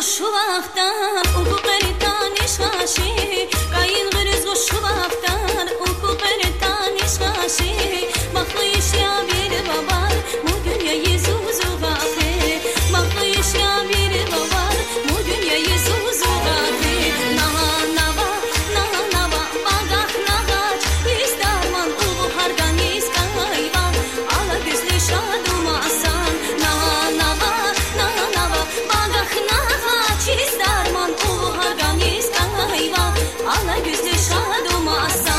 şu vaktan uku qeritan işaşi Kayın gırız şu vaktan uku qeritan işaşi Baklı iş ya bir babar bu dünyayı zuzu gafir Baklı iş ya bir babar bu dünyayı zuzu gafir Nava nava nava nava bagak nagaç İzdarman ubu hargan izkayvan Ala güzlü şadum asan Nava nava nava nava bagak nagaç İzdarman ubu hargan izkayvan Ala güzlü şadum asan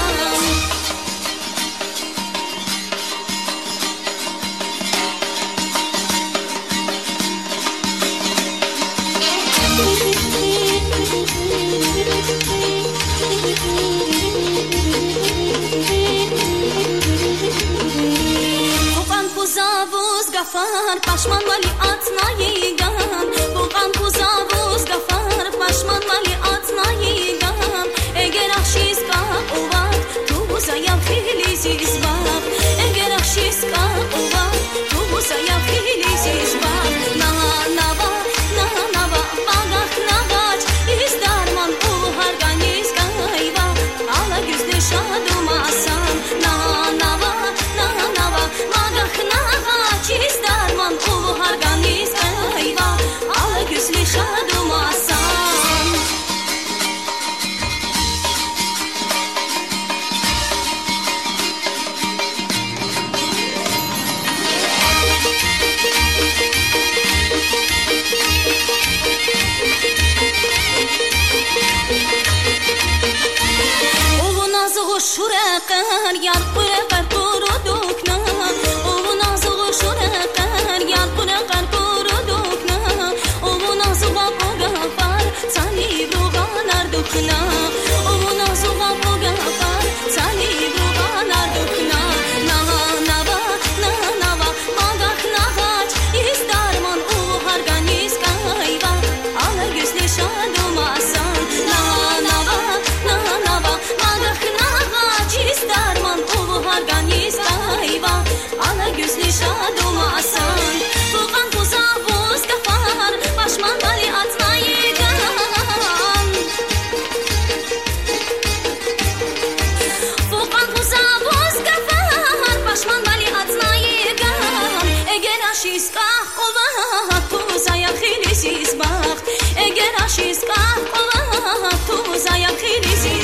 Bukan kuzavuz gafar Paşman vali atna yigan Bukan kuzavuz gafar Paşman vali atna yigan Eğer akşiska uvat Tuzaya filiziz bak Eğer akşiska uvat Tuzaya filiziz bak Nava nava nava nava Bagak nagaç İzdarman ulu harganiz gayva Ala güzlü şadum asan Nava nava nava nava Bagak nagaç İzdarman ulu harganiz gayva Ala güzlü şadum asan شرقر یار قرقر قردوکنا او نازو شرقر یار قرقر قردوکنا او نازو قاقار سالی روغانار دوکنا او نازو قاقار سالی روغانار دوکنا نها نوا نها نوا bagak nagaç İzdarman o harganiz kayva ala güzlü şadum asan nava nava nava nava bagak nagaç İzdarman o harganiz kayva ala güzlü şadum asan Bukan kuzavuz gafar Paşman vali atna yigan Bukan kuzavuz gafar Paşman vali atna yigan Eğer aşiska ova Tuzaya filiziz bak Eğer aşiska ova Tuzaya filiziz